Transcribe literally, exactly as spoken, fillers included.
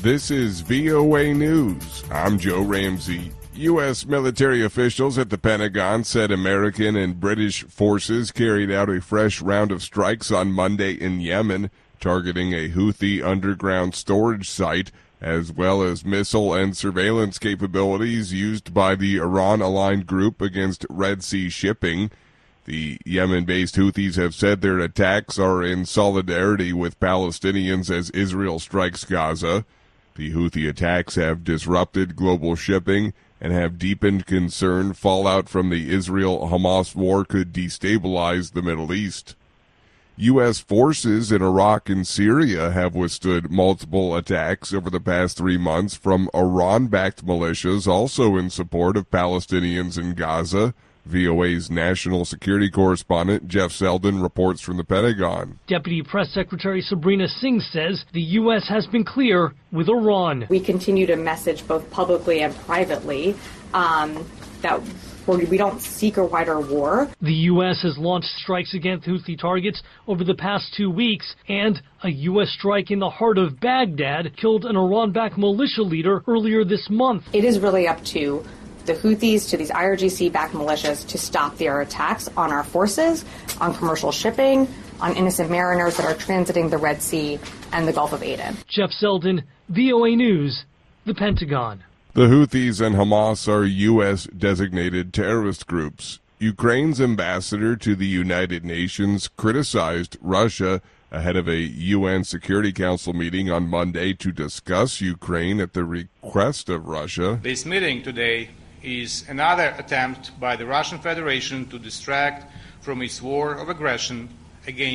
This is V O A News. I'm Joe Ramsey. U S military officials at the Pentagon said American and British forces carried out a fresh round of strikes on Monday in Yemen, targeting a Houthi underground storage site, as well as missile and surveillance capabilities used by the Iran-aligned group against Red Sea shipping. The Yemen-based Houthis have said their attacks are in solidarity with Palestinians as Israel strikes Gaza. The Houthi attacks have disrupted global shipping and have deepened concern fallout from the Israel-Hamas war could destabilize the Middle East. U S forces in Iraq and Syria have withstood multiple attacks over the past three months from Iran-backed militias, also in support of Palestinians in Gaza. V O A's national security correspondent Jeff Selden reports from the Pentagon. Deputy Press Secretary Sabrina Singh says the U S has been clear with Iran. We continue to message both publicly and privately um, that we don't seek a wider war. The U S has launched strikes against Houthi targets over the past two weeks, and a U S strike in the heart of Baghdad killed an Iran-backed militia leader earlier this month. It is really up to the Houthis, to these I R G C-backed militias, to stop their attacks on our forces, on commercial shipping, on innocent mariners that are transiting the Red Sea and the Gulf of Aden. Jeff Selden, V O A News, the Pentagon. The Houthis and Hamas are U S-designated terrorist groups. Ukraine's ambassador to the United Nations criticized Russia ahead of a U N Security Council meeting on Monday to discuss Ukraine at the request of Russia. This meeting today is another attempt by the Russian Federation to distract from its war of aggression against